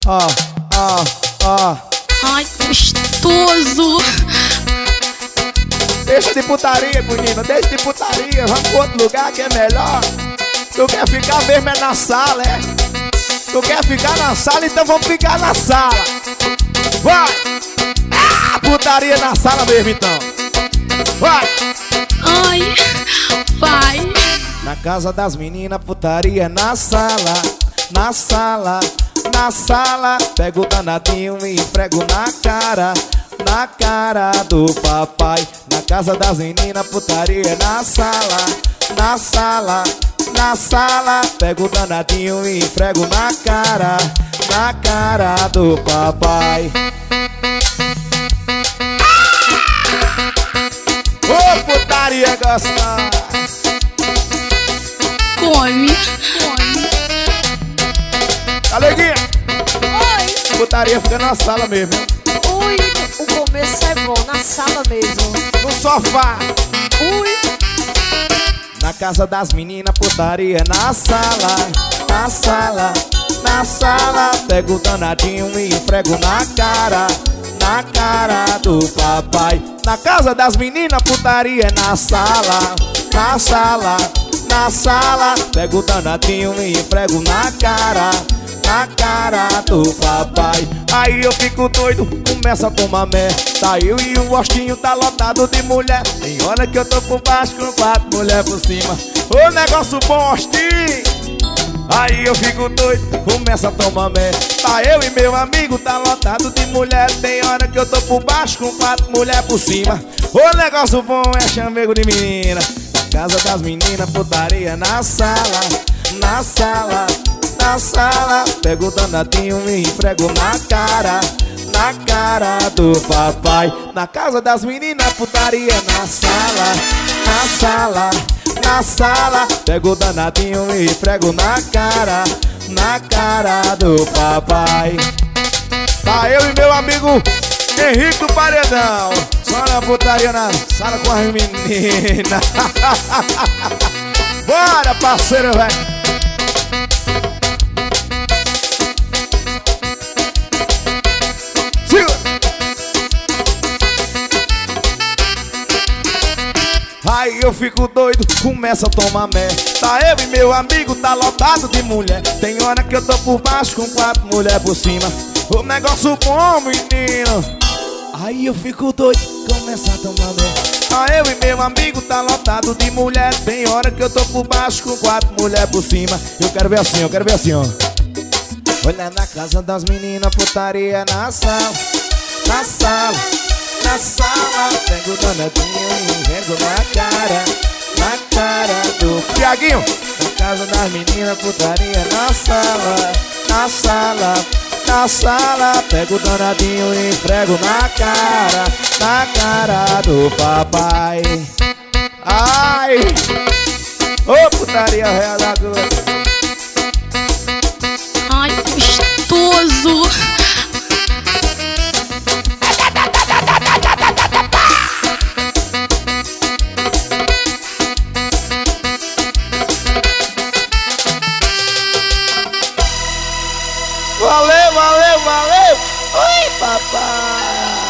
Ó, ó, ó. Ai, gostoso. Deixa de putaria, menina, deixa de putaria. Vamos pra outro lugar que é melhor. Tu quer ficar mesmo é na sala, é? Tu quer ficar na sala, então vamos ficar na sala. Vai! Ah, putaria na sala mesmo, então. Vai! Ai, vai. Na casa das meninas, putaria na sala. Na sala, na sala. Pego o danadinho e esfrego na cara do papai. Na casa das meninas, putaria na sala. Na sala, na sala. Pego o danadinho e esfrego na cara do papai. Ô, putaria gostosa. Come. Aleguinha, Oi, putaria fica na sala mesmo, hein? ui, o começo é bom, na sala mesmo. No sofá. Ui, Na casa das meninas, putaria na sala. Na sala, na sala. Pego o danadinho e esfrego na cara do papai. Na casa das meninas, putaria na sala. Na sala, na sala. Pego o danadinho e esfrego na cara do papai. Aí eu fico doido, começa a tomar merda. Tá eu e o Ostinho tá lotado de mulher. Tem hora que eu tô por baixo com 4 mulheres por cima. Ô, negócio bom, Ostinho. Aí eu fico doido, começa a tomar merda. Tá eu e meu amigo, tá lotado de mulher. Tem hora que eu tô por baixo com 4 mulheres por cima. Ô, negócio bom é chamego de menina. Na casa das meninas, putaria na sala. Na sala, na sala. Pego o danadinho e esfrego na cara do papai. Na casa das meninas, putaria na sala. Na sala, na sala. Pego o danadinho e esfrego na cara do papai. Tá eu e meu amigo Henrique do Paredão. Só na putaria na sala com as meninas. Bora, parceiro, velho. Aí eu fico doido, começa a tomar merda. Tá eu e meu amigo, tá lotado de mulher. Tem hora que eu tô por baixo com 4 mulheres por cima. O negócio bom, menino. Aí eu fico doido, começa a tomar merda. Tá eu e meu amigo, tá lotado de mulher. Tem hora que eu tô por baixo com 4 mulheres por cima. Eu quero ver assim, ó. Olha na casa das meninas, putaria na sala. Na sala, na sala. Pego o danadinho e vengo na cara do Tiaguinho. Na casa das meninas, putaria na sala. Na sala, na sala. Pego o danadinho e esfrego na cara do papai. Ai, ô, putaria real da glória. Ai, gostoso. Valeu! Oi, papai!